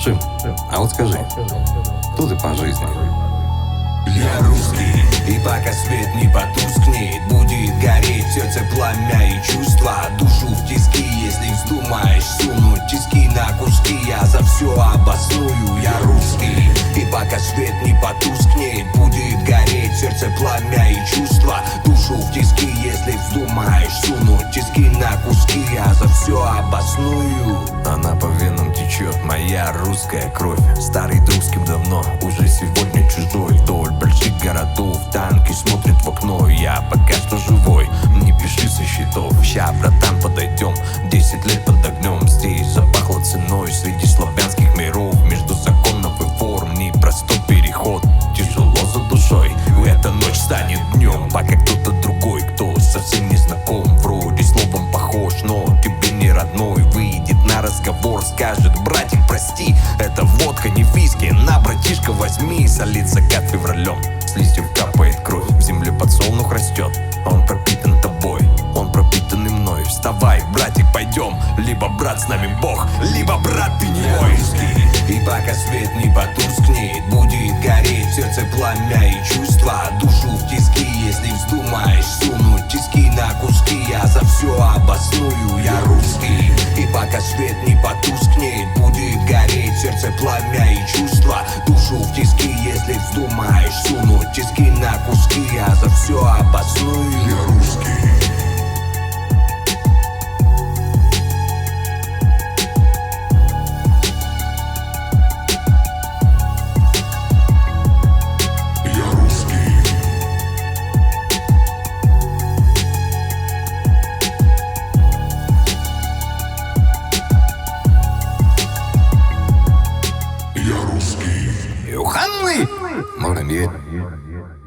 Шим, а вот скажи, кто ты по жизни? Я русский, и пока свет не потускнеет, будет гореть в сердце пламя и чувства. Душу в тиски, если вздумаешь сунуть тиски на куски, я за все обосную. Я русский, и пока свет не потускнеет, будет гореть в сердце пламя и чувства. Душу в тиски, если вздумаешь сунуть тиски на куски, я за все обосную. Она по венам течет, моя русская кровь. Старый друг, с кем давно, уже сегодня чужой. Вдоль больших городов танки смотрят в окно. Я пока что живой, не пиши со счетов. Ща, братан, подойдем, 10 лет под огнем. Здесь запахло ценой среди славянских миров. Между законов и форм непростой переход. Тяжело за душой, эта ночь станет днем. Пока кто-то другой, кто совсем не знаком, вроде словом похож, но тебе не родной, выйдет на разговор, скажет: братик, прости, это водка, не виски, на, братишка, возьми. Солит закат февралем, с листьев капает кровь, в земле подсолнух растет. Он пропитан тобой, он пропитан и мной. Вставай, братик, пойдем, либо брат с нами Бог, либо брат ты не мой. И пока свет не потускнеет, будет гореть в сердце пламя и чувства. Душу в тиски, если вздумаешь сунуть тиски на куски, я за все обосную. Я русский, и пока свет не потускнеет, будет гореть в сердце пламя и чувства. Душу в тиски, если вздумаешь сунуть тиски на куски, я за все обосную. Я русский. Юханны! Можно нет?